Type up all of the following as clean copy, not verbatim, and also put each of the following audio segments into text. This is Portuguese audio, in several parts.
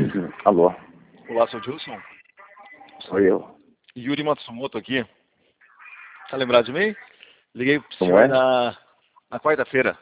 Alô, Olá, seu Gilson. sou eu. Yuri Matsumoto aqui. Tá lembrado de mim? Liguei pro Como senhor é? na quarta-feira.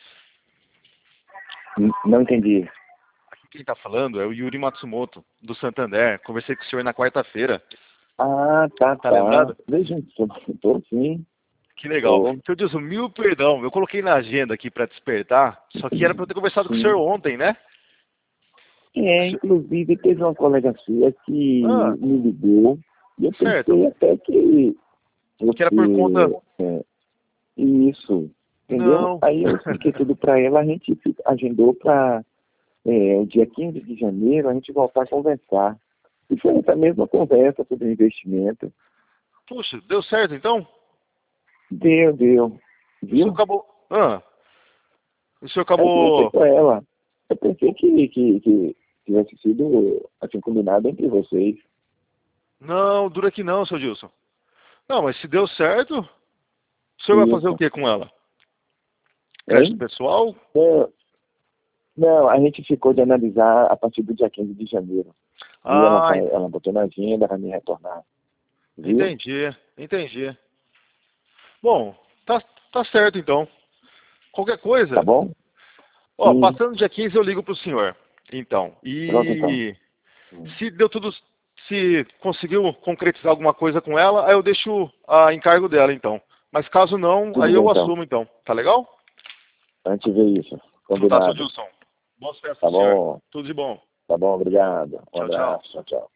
Não entendi. Aqui quem tá falando é o Yuri Matsumoto, do Santander. Conversei com o senhor na quarta-feira. Ah, tá, Tá tá. lembrado? Veja, tô sim, Que legal. tô. Seu Gilson, mil perdão. Eu coloquei na agenda aqui pra despertar, só que era pra eu ter conversado com o senhor Sim. ontem, né? Inclusive teve uma colega sua que Ah, me ligou e eu certo. pensei até que Que era por conta... você. Isso, entendeu? Não. Aí eu expliquei tudo para ela, a gente agendou para o dia 15 de janeiro a gente voltar a conversar. E foi essa mesma conversa sobre investimento. Puxa, deu certo então? Deu. O senhor Viu? acabou... O senhor Eu expliquei acabou... para ela. Eu pensei que tivesse sido assim combinado entre vocês. Não, dura que não, seu Gilson. Não, mas se deu certo, o senhor vai fazer o Isso. que com ela? Crédito Hein? pessoal? Não, não, a gente ficou de analisar a partir do dia 15 de janeiro. E Ah, ela botou na agenda para me retornar. Viu? entendi. Bom, tá certo então. Qualquer Tá coisa, bom? ó, Sim. passando o dia 15 eu ligo pro senhor. Então, Pronto, então. e se deu tudo, se conseguiu concretizar alguma coisa com ela, aí eu deixo a encargo dela então. Mas caso não, Tudo aí bem, eu então. assumo então. Tá legal? A gente vê isso. Então tá, seu Combinado. Gilson. Boas festas Tá pro senhor. bom? Tudo de bom. Tá bom, obrigado. Um Tchau, tchau. abraço. Tchau, tchau.